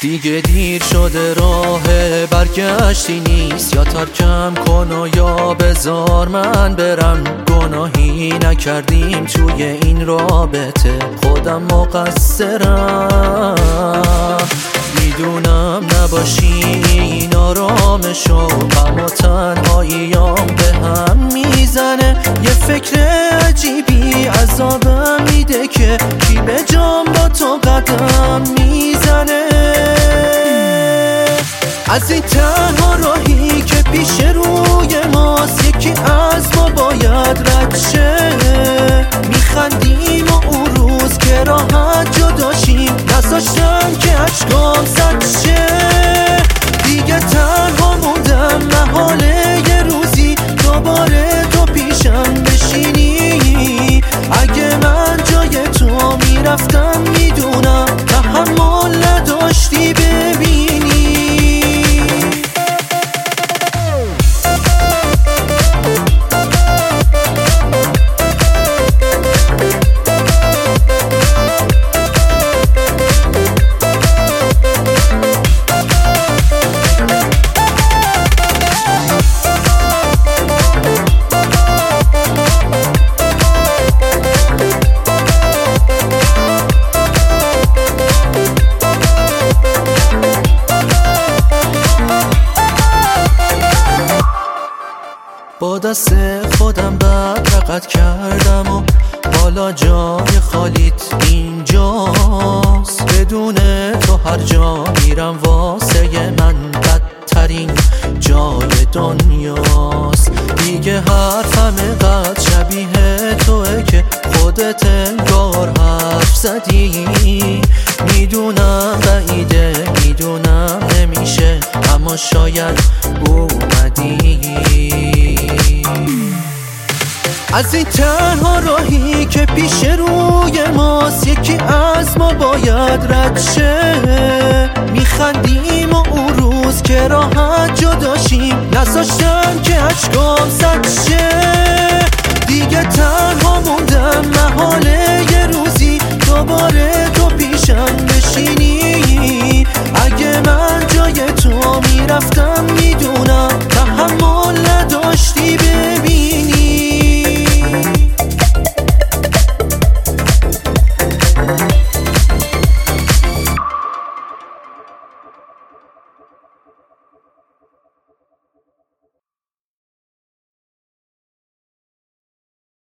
دیگه دیر شده، راه برگشتی نیست. یا ترکم کن و یا بذار من برم. گناهی نکردیم توی این رابطه، خودم مقصرم. میدونم نباشی این آرامشو، غم و تنهاییام به هم میزنه. یه فکر عجیبی عذابم میده که کی به جام با تو قدم میزنه. از این تنها راهی که پیش روی ماست، یکی از ما باید رد شه. میخندیم و اون روز که راحت جداشیم، نذاشتم که اشکام زد شه. دیگه تنها موندم، محاله یه روزی دوباره تو پیشم بشینی. اگه من جای تو میرفتم، میدونم تحمل نداشتی ببینی. با دست خودم بدرقت کردم و حالا جای خالیت اینجاست. بدون تو هر جا میرم واسه من بدترین جای دنیاست. دیگه حرفم قد شبیه توه که خودت انگار حرف زدی. میدونم بعیده، میدونم نمیشه، اما شاید اومدی. از این تنها راهی که پیش روی ماست، یکی از ما باید رد شه. میخندیم و اون روز که راحت جداشیم، نذاشتم که اشکام زد شه.